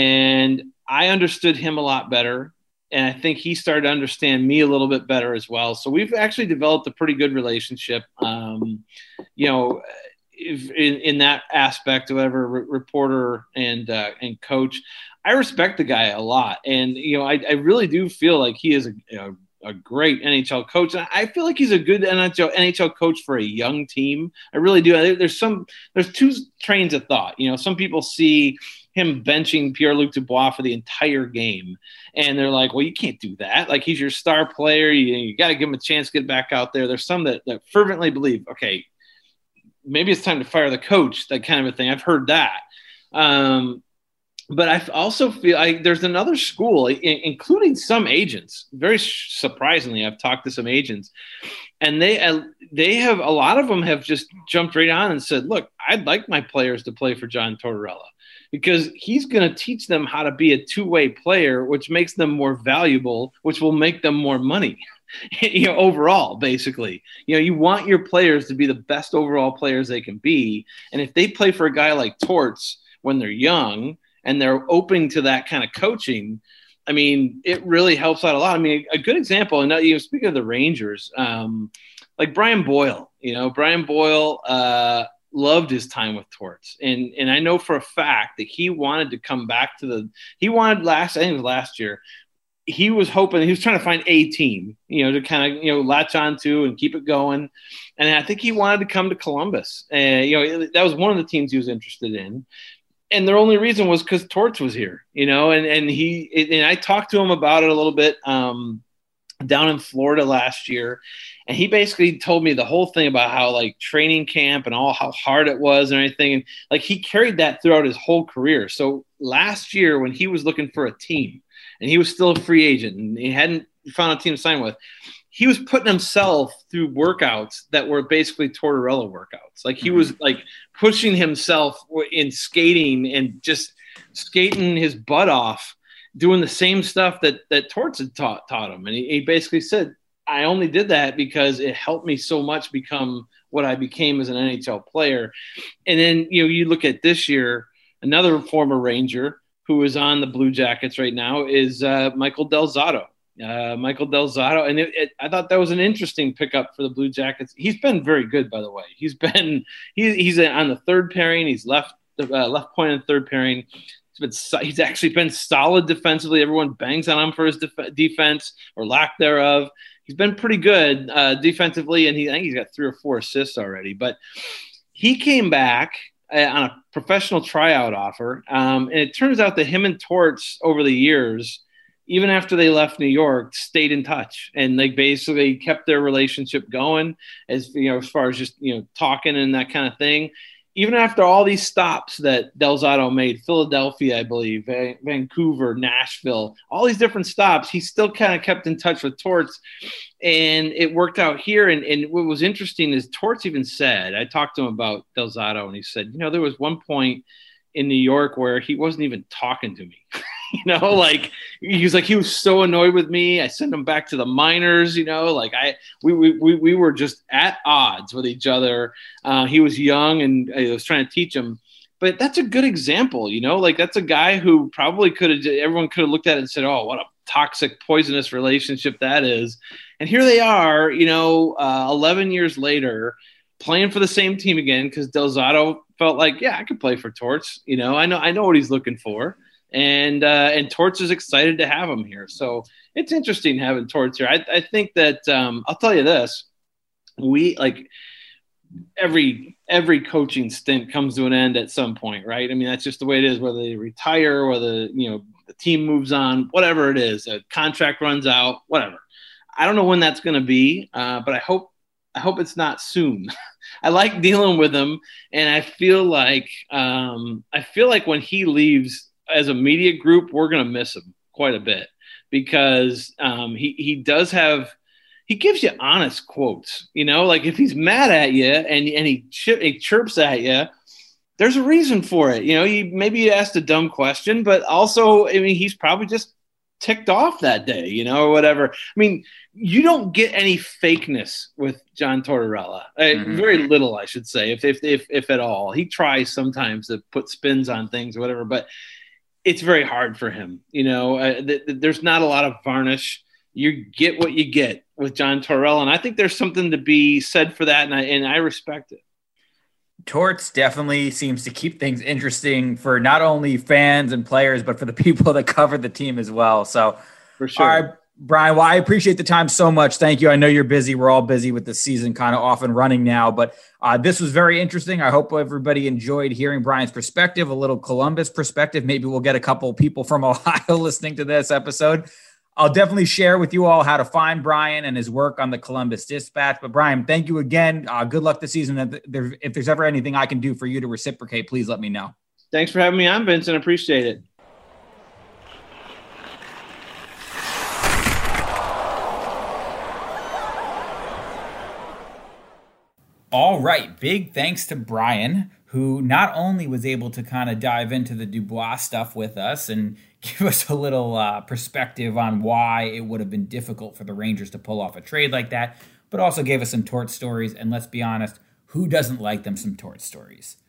and I understood him a lot better, and I think he started to understand me a little bit better as well. So we've actually developed a pretty good relationship, um, you know, if, in, in that aspect, whatever re- reporter and uh, and coach. I respect the guy a lot, and you know, I, I really do feel like he is a, a a great N H L coach. And I feel like he's a good N H L, N H L coach for a young team. I really do. There's some, there's two trains of thought. You know, some people see him benching Pierre-Luc Dubois for the entire game, and they're like, well, you can't do that. Like, he's your star player. You, you got to give him a chance to get back out there. There's some that, that fervently believe, okay, maybe it's time to fire the coach, that kind of a thing. I've heard that. Um, But I also feel like there's another school, including some agents. Very surprisingly, I've talked to some agents, and they they have a lot of them have just jumped right on and said, "Look, I'd like my players to play for John Tortorella because he's going to teach them how to be a two-way player, which makes them more valuable, which will make them more money." You know, overall, basically, you know, you want your players to be the best overall players they can be, and if they play for a guy like Torts when they're young and they're open to that kind of coaching, I mean, it really helps out a lot. I mean, a good example, and you know, speaking of the Rangers, um, like Brian Boyle, you know, Brian Boyle uh, loved his time with Torts. And and I know for a fact that he wanted to come back to the – he wanted last – I think it was last year. He was hoping – he was trying to find a team, you know, to kind of, you know, latch on to and keep it going. And I think he wanted to come to Columbus. And, you know, that was one of the teams he was interested in. And their only reason was because Torts was here, you know, and, and he, and I talked to him about it a little bit um, down in Florida last year. And he basically told me the whole thing about how like training camp and all how hard it was and everything. And like, he carried that throughout his whole career. So last year when he was looking for a team and he was still a free agent and he hadn't found a team to sign with, he was putting himself through workouts that were basically Tortorella workouts. Like he was like pushing himself in skating and just skating his butt off, doing the same stuff that, that Torts had taught, taught him. And he, he basically said, I only did that because it helped me so much become what I became as an N H L player. And then, you know, you look at this year, another former Ranger who is on the Blue Jackets right now is uh, Michael Del Zotto. Uh, Michael Del Zotto, and it, it, I thought that was an interesting pickup for the Blue Jackets. He's been very good, by the way. He's been he, he's on the third pairing. He's left uh, left point in the third pairing. He's been he's actually been solid defensively. Everyone bangs on him for his def- defense or lack thereof. He's been pretty good uh, defensively, and he I think he's got three or four assists already. But he came back uh, on a professional tryout offer, um, and it turns out that him and Torts over the years, even after they left New York, stayed in touch, and they basically kept their relationship going as, you know, as far as just, you know, talking and that kind of thing. Even after all these stops that Del Zotto made, Philadelphia, I believe, Vancouver, Nashville, all these different stops, he still kind of kept in touch with Torts, and it worked out here. And, and what was interesting is Torts even said, I talked to him about Del Zotto, and he said, you know, there was one point in New York where he wasn't even talking to me. You know, like he was like, he was so annoyed with me. I sent him back to the minors, you know, like I, we, we, we were just at odds with each other. Uh, he was young and I was trying to teach him, but that's a good example, you know, like that's a guy who probably could have, everyone could have looked at it and said, oh, what a toxic, poisonous relationship that is. And here they are, you know, uh, eleven years later, playing for the same team again, because Del Zotto felt like, yeah, I could play for Torts. You know, I know, I know what he's looking for. And uh, and Torts is excited to have him here. So it's interesting having Torts here. I, I think that um, I'll tell you this. We like every every coaching stint comes to an end at some point, right? I mean, that's just the way it is, whether they retire, whether, you know, the team moves on, whatever it is, a contract runs out, whatever. I don't know when that's going to be, uh, but I hope I hope it's not soon. I like dealing with him, and I feel like um, I feel like when he leaves as a media group, we're going to miss him quite a bit because um, he he does have he gives you honest quotes. You know, like if he's mad at you and and he, chir- he chirps at you, there's a reason for it. You know, he maybe you asked a dumb question, but also, I mean, he's probably just ticked off that day, you know, or whatever. I mean, you don't get any fakeness with John Tortorella. Mm-hmm. Very little, I should say, if, if if if at all. He tries sometimes to put spins on things or whatever, but it's very hard for him. You know, uh, th- th- there's not a lot of varnish. You get what you get with John Tortorella, and I think there's something to be said for that, and I and I respect it. Torts definitely seems to keep things interesting for not only fans and players, but for the people that cover the team as well. So, for sure. All right, Brian, well, I appreciate the time so much. Thank you. I know you're busy. We're all busy with the season kind of off and running now, but uh, this was very interesting. I hope everybody enjoyed hearing Brian's perspective, a little Columbus perspective. Maybe we'll get a couple people from Ohio listening to this episode. I'll definitely share with you all how to find Brian and his work on the Columbus Dispatch. But Brian, thank you again. Uh, good luck this season. If there's ever anything I can do for you to reciprocate, please let me know. Thanks for having me on, Vincent. Appreciate it. All right. Big thanks to Brian, who not only was able to kind of dive into the Dubois stuff with us and give us a little uh, perspective on why it would have been difficult for the Rangers to pull off a trade like that, but also gave us some Torts stories. And let's be honest, who doesn't like them some Torts stories?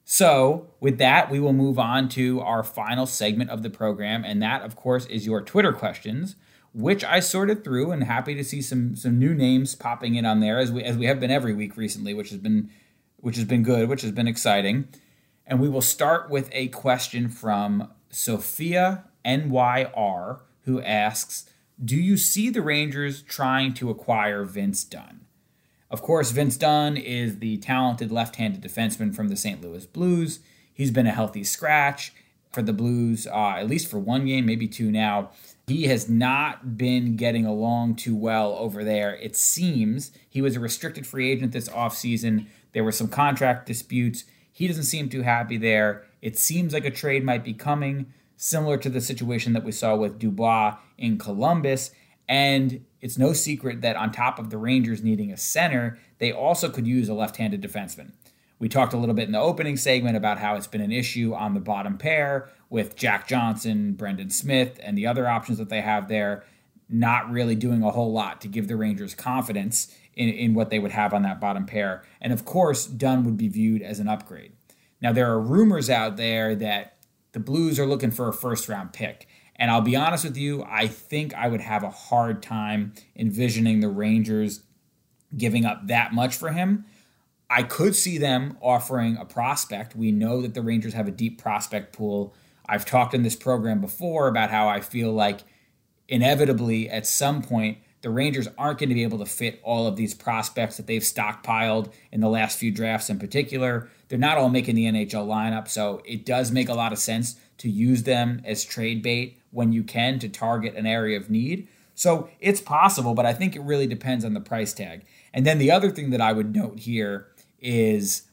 So with that, we will move on to our final segment of the program. And that, of course, is your Twitter questions, which I sorted through, and happy to see some some new names popping in on there as we as we have been every week recently, which has been which has been good, which has been exciting. And we will start with a question from Sophia N Y R, who asks, do you see the Rangers trying to acquire Vince Dunn? Of course, Vince Dunn is the talented left-handed defenseman from the Saint Louis Blues. He's been a healthy scratch for the Blues, uh, at least for one game, maybe two now. He has not been getting along too well over there. It seems he was a restricted free agent this offseason. There were some contract disputes. He doesn't seem too happy there. It seems like a trade might be coming, similar to the situation that we saw with Dubois in Columbus. And it's no secret that on top of the Rangers needing a center, they also could use a left-handed defenseman. We talked a little bit in the opening segment about how it's been an issue on the bottom pair with Jack Johnson, Brendan Smith, and the other options that they have there, not really doing a whole lot to give the Rangers confidence in, in what they would have on that bottom pair. And of course, Dunn would be viewed as an upgrade. Now, there are rumors out there that the Blues are looking for a first-round pick. And I'll be honest with you, I think I would have a hard time envisioning the Rangers giving up that much for him. I could see them offering a prospect. We know that the Rangers have a deep prospect pool. I've talked in this program before about how I feel like inevitably at some point the Rangers aren't going to be able to fit all of these prospects that they've stockpiled in the last few drafts in particular. They're not all making the N H L lineup, so it does make a lot of sense to use them as trade bait when you can to target an area of need. So it's possible, but I think it really depends on the price tag. And then the other thing that I would note here is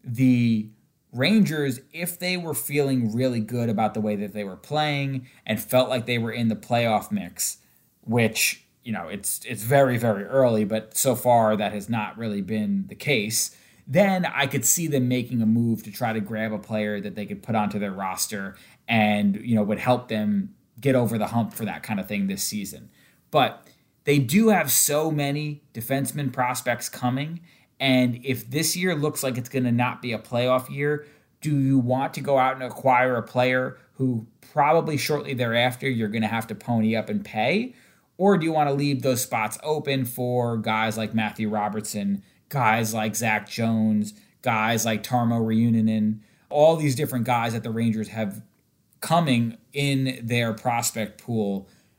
the Rangers, if they were feeling really good about the way that they were playing and felt like they were in the playoff mix, which, you know, it's it's very, very early, but so far that has not really been the case, then I could see them making a move to try to grab a player that they could put onto their roster and, you know, would help them get over the hump for that kind of thing this season. But they do have so many defenseman prospects coming. And if this year looks like it's going to not be a playoff year, do you want to go out and acquire a player who probably shortly thereafter you're going to have to pony up and pay? Or do you want to leave those spots open for guys like Matthew Robertson, guys like Zach Jones, guys like Tarmo Reunanen, all these different guys that the Rangers have coming in their prospect pool?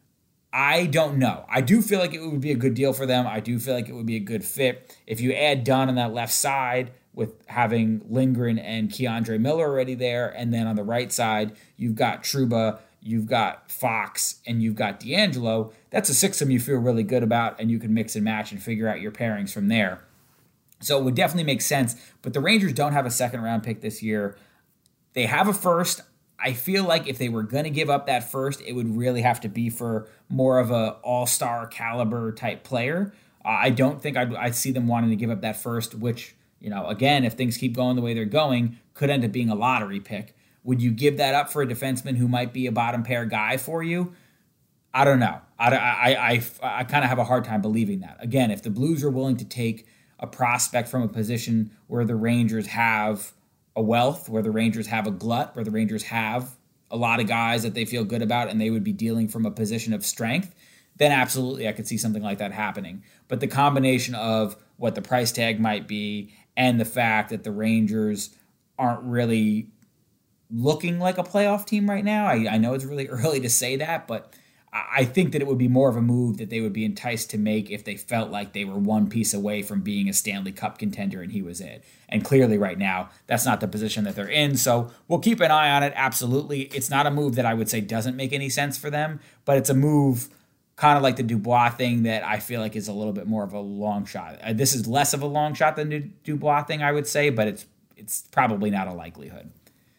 I don't know. I do feel like it would be a good deal for them. I do feel like it would be a good fit. If you add Dunn on that left side with having Lindgren and Keandre Miller already there, and then on the right side, you've got Trouba, you've got Fox, and you've got D'Angelo, that's a system you feel really good about, and you can mix and match and figure out your pairings from there. So it would definitely make sense, but the Rangers don't have a second-round pick this year. They have a first. I feel like if they were going to give up that first, it would really have to be for more of a all-star caliber type player. Uh, I don't think I'd, I'd see them wanting to give up that first, which, you know, again, if things keep going the way they're going, could end up being a lottery pick. Would you give that up for a defenseman who might be a bottom pair guy for you? I don't know. I, I, I, I kind of have a hard time believing that. Again, if the Blues are willing to take a prospect from a position where the Rangers have a wealth, where the Rangers have a glut, where the Rangers have a lot of guys that they feel good about and they would be dealing from a position of strength, then absolutely I could see something like that happening. But the combination of what the price tag might be and the fact that the Rangers aren't really looking like a playoff team right now, I, I know it's really early to say that, but I think that it would be more of a move that they would be enticed to make if they felt like they were one piece away from being a Stanley Cup contender and he was it. And clearly right now, that's not the position that they're in. So we'll keep an eye on it. Absolutely. It's not a move that I would say doesn't make any sense for them, but it's a move kind of like the Dubois thing that I feel like is a little bit more of a long shot. This is less of a long shot than the Dubois thing, I would say, but it's it's probably not a likelihood.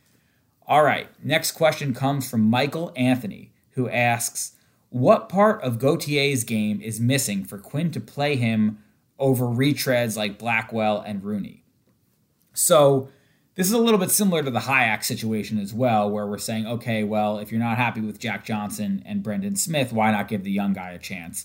All right. Next question comes from Michael Anthony, who asks, what part of Gautier's game is missing for Quinn to play him over retreads like Blackwell and Rooney? So this is a little bit similar to the Hayek situation as well, where we're saying, okay, well, if you're not happy with Jack Johnson and Brendan Smith, why not give the young guy a chance?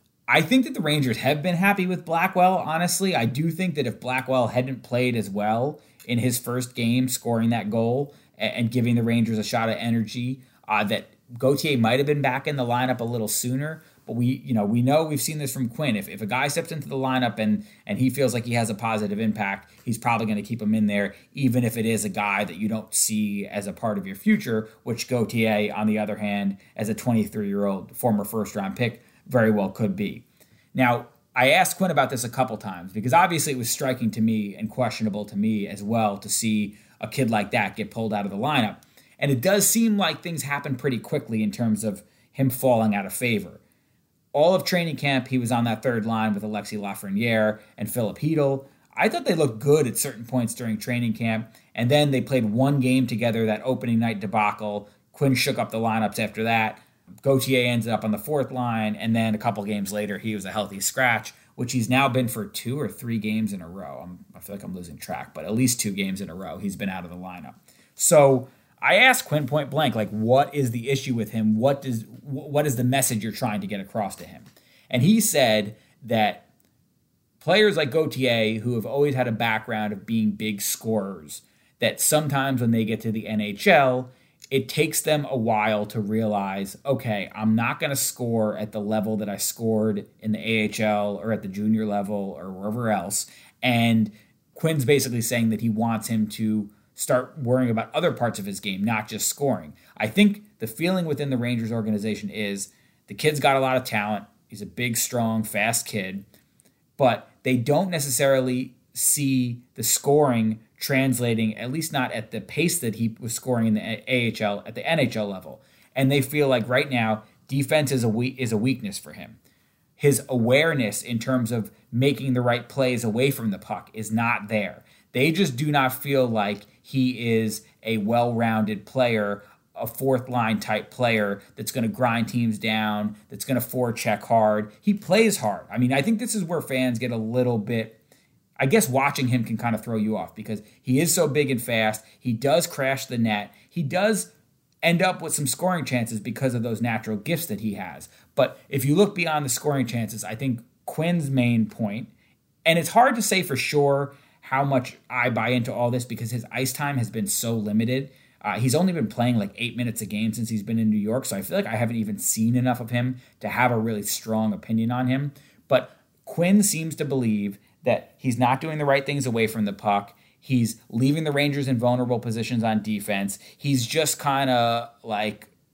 I think that the Rangers have been happy with Blackwell, honestly. I do think that if Blackwell hadn't played as well in his first game, scoring that goal and giving the Rangers a shot of energy, uh, that Gauthier might have been back in the lineup a little sooner, but we, you know, we know we've seen this from Quinn. If if a guy steps into the lineup and and he feels like he has a positive impact, he's probably going to keep him in there, even if it is a guy that you don't see as a part of your future, which Gauthier, on the other hand, as a twenty-three-year-old former first-round pick, very well could be. Now, I asked Quinn about this a couple times because obviously it was striking to me and questionable to me as well to see a kid like that get pulled out of the lineup. And it does seem like things happen pretty quickly in terms of him falling out of favor. All of training camp, he was on that third line with Alexis Lafreniere and Philip Hedl. I thought they looked good at certain points during training camp. And then they played one game together, that opening night debacle. Quinn shook up the lineups after that. Gauthier ended up on the fourth line. And then a couple games later, he was a healthy scratch, which he's now been for two or three games in a row. I'm, I feel like I'm losing track, but at least two games in a row, he's been out of the lineup. So I asked Quinn point blank, like, what is the issue with him? What does what is the message you're trying to get across to him? And he said that players like Gauthier, who have always had a background of being big scorers, that sometimes when they get to the N H L, it takes them a while to realize, okay, I'm not going to score at the level that I scored in the A H L or at the junior level or wherever else. And Quinn's basically saying that he wants him to start worrying about other parts of his game, not just scoring. I think the feeling within the Rangers organization is the kid's got a lot of talent. He's a big, strong, fast kid, but they don't necessarily see the scoring translating, at least not at the pace that he was scoring in the A H L, at the N H L level. And they feel like right now, defense is a we- is a weakness for him. His awareness in terms of making the right plays away from the puck is not there. They just do not feel like he is a well-rounded player, a fourth-line type player that's going to grind teams down, that's going to forecheck hard. He plays hard. I mean, I think this is where fans get a little bit, I guess watching him can kind of throw you off because he is so big and fast. He does crash the net. He does end up with some scoring chances because of those natural gifts that he has. But if you look beyond the scoring chances, I think Quinn's main point, and it's hard to say for sure how much I buy into all this because his ice time has been so limited. Uh, he's only been playing like eight minutes a game since he's been in New York, so I feel like I haven't even seen enough of him to have a really strong opinion on him. But Quinn seems to believe that he's not doing the right things away from the puck. He's leaving the Rangers in vulnerable positions on defense. He's just kind of like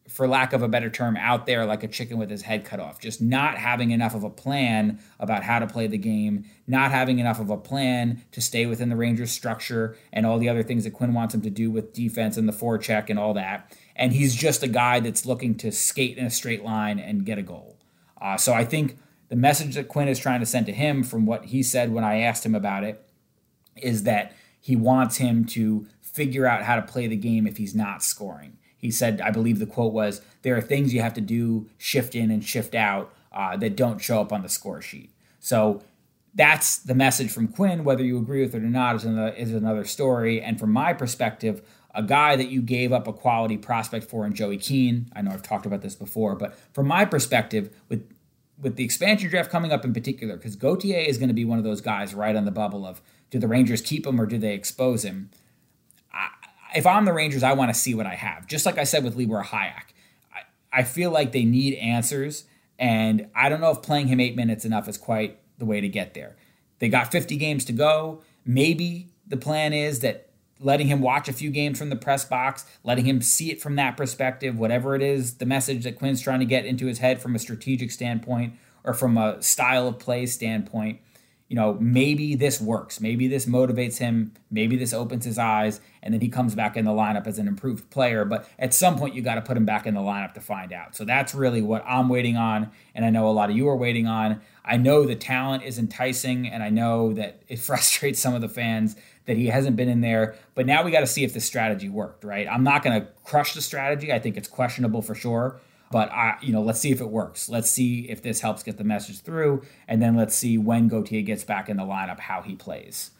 for lack of a better term, out there like a chicken with his head cut off, just not having enough of a plan about how to play the game, not having enough of a plan to stay within the Rangers structure and all the other things that Quinn wants him to do with defense and the forecheck and all that. And he's just a guy that's looking to skate in a straight line and get a goal. Uh, so I think the message that Quinn is trying to send to him from what he said when I asked him about it is that he wants him to figure out how to play the game if he's not scoring. He said, I believe the quote was, there are things you have to do, shift in and shift out, uh, that don't show up on the score sheet. So that's the message from Quinn. Whether you agree with it or not is another, is another story. And from my perspective, a guy that you gave up a quality prospect for in Joey Keane, I know I've talked about this before, but from my perspective, with with the expansion draft coming up in particular, because Gauthier is going to be one of those guys right on the bubble of, do the Rangers keep him or do they expose him? I, if I'm the Rangers, I want to see what I have. Just like I said with Libor Hajek, I, I feel like they need answers, and I don't know if playing him eight minutes enough is quite the way to get there. They got fifty games to go. Maybe the plan is that letting him watch a few games from the press box, letting him see it from that perspective, whatever it is, the message that Quinn's trying to get into his head from a strategic standpoint or from a style of play standpoint, you know, maybe this works. Maybe this motivates him. Maybe this opens his eyes, and then he comes back in the lineup as an improved player. But at some point, you got to put him back in the lineup to find out. So that's really what I'm waiting on, and I know a lot of you are waiting on. I know the talent is enticing, and I know that it frustrates some of the fans that he hasn't been in there. But now we got to see if the strategy worked, right? I'm not going to crush the strategy. I think it's questionable for sure. But, I, you know, let's see if it works. Let's see if this helps get the message through. And then let's see when Gauthier gets back in the lineup, how he plays.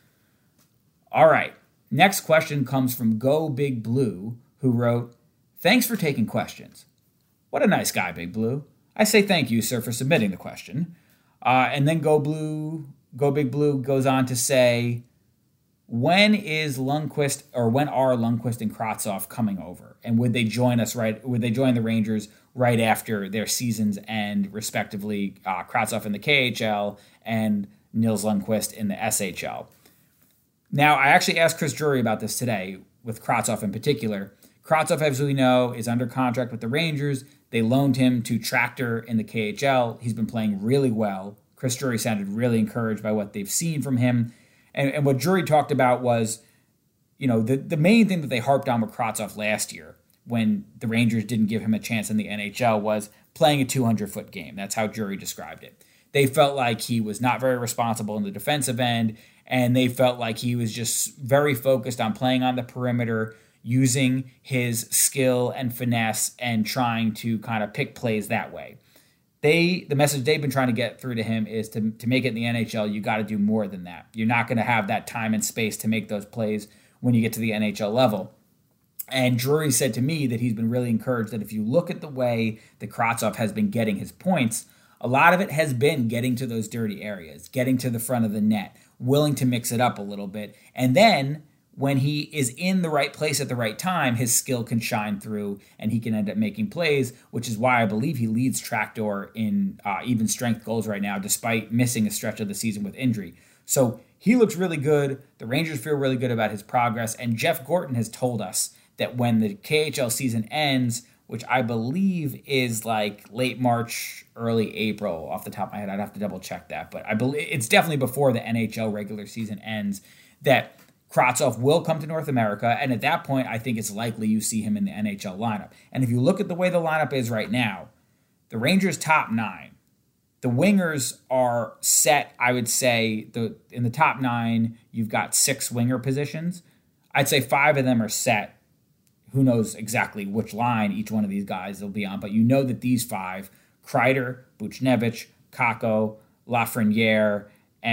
All right. Next question comes from Go Big Blue, who wrote, thanks for taking questions. What a nice guy, Big Blue. I say thank you, sir, for submitting the question. Uh, and then Go Blue, Go Big Blue goes on to say, when is Lundqvist or when are Lundqvist and Kravtsov coming over? And would they join us right? Would they join the Rangers right after their seasons end, respectively? Uh, Kravtsov in the K H L and Nils Lundqvist in the S H L. Now, I actually asked Chris Drury about this today with Kravtsov in particular. Kravtsov, as we know, is under contract with the Rangers. They loaned him to Tractor in the K H L. He's been playing really well. Chris Drury sounded really encouraged by what they've seen from him. And, and what Drury talked about was, you know, the, the main thing that they harped on with Kravtsov last year when the Rangers didn't give him a chance in the N H L was playing a two hundred foot game. That's how Drury described it. They felt like he was not very responsible in the defensive end, and they felt like he was just very focused on playing on the perimeter, using his skill and finesse and trying to kind of pick plays that way. They, the message they've been trying to get through to him is to, to make it in the N H L, you got to do more than that. You're not going to have that time and space to make those plays when you get to the N H L level. And Drury said to me that he's been really encouraged that if you look at the way that Kravtsov has been getting his points, a lot of it has been getting to those dirty areas, getting to the front of the net, willing to mix it up a little bit. And then when he is in the right place at the right time, his skill can shine through and he can end up making plays, which is why I believe he leads Tractor in uh, even strength goals right now, despite missing a stretch of the season with injury. So he looks really good. The Rangers feel really good about his progress. And Jeff Gorton has told us that when the K H L season ends, which I believe is like late March, early April, off the top of my head, I'd have to double check that. But I believe it's definitely before the N H L regular season ends, that Kravtsov will come to North America, and at that point, I think it's likely you see him in the N H L lineup. And if you look at the way the lineup is right now, the Rangers' top nine, the wingers are set, I would say, the in the top nine, you've got six winger positions. I'd say five of them are set. Who knows exactly which line each one of these guys will be on, but you know that these five, Kreider, Buchnevich, Kakko, Lafreniere,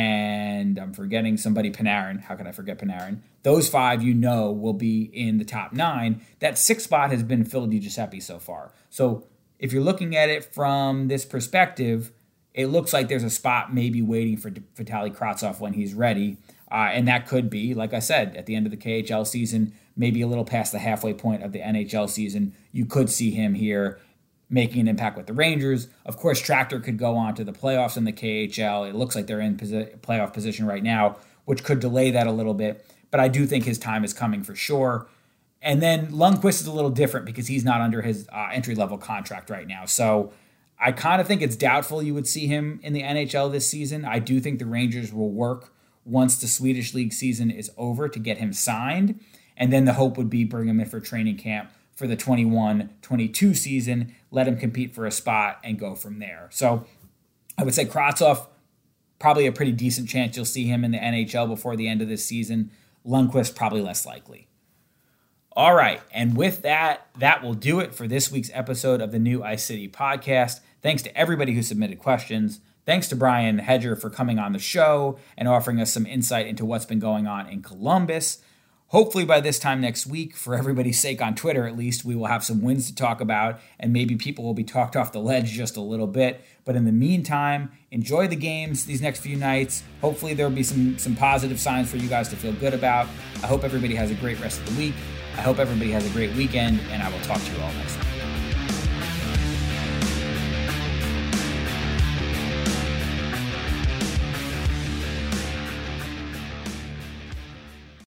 and I'm forgetting somebody, Panarin. How could I forget Panarin? Those five, you know, will be in the top nine. That sixth spot has been Phil DiGiuseppe so far. So if you're looking at it from this perspective, it looks like there's a spot maybe waiting for Vitaly Kravtsov when he's ready. Uh, and that could be, like I said, at the end of the K H L season, maybe a little past the halfway point of the N H L season, you could see him here making an impact with the Rangers. Of course, Tractor could go on to the playoffs in the K H L. It looks like they're in posi- playoff position right now, which could delay that a little bit. But I do think his time is coming for sure. And then Lundqvist is a little different because he's not under his uh, entry-level contract right now. So I kind of think it's doubtful you would see him in the N H L this season. I do think the Rangers will work once the Swedish League season is over to get him signed. And then the hope would be bring him in for training camp for the twenty-one twenty-two season, let him compete for a spot and go from there. So I would say Kravtsov, probably a pretty decent chance you'll see him in the N H L before the end of this season. Lundqvist, probably less likely. All right, and with that, that will do it for this week's episode of the New Ice City podcast. Thanks to everybody who submitted questions. Thanks to Brian Hedger for coming on the show and offering us some insight into what's been going on in Columbus. Hopefully by this time next week, for everybody's sake on Twitter at least, we will have some wins to talk about, and maybe people will be talked off the ledge just a little bit. But in the meantime, enjoy the games these next few nights. Hopefully there will be some, some positive signs for you guys to feel good about. I hope everybody has a great rest of the week. I hope everybody has a great weekend, and I will talk to you all next week.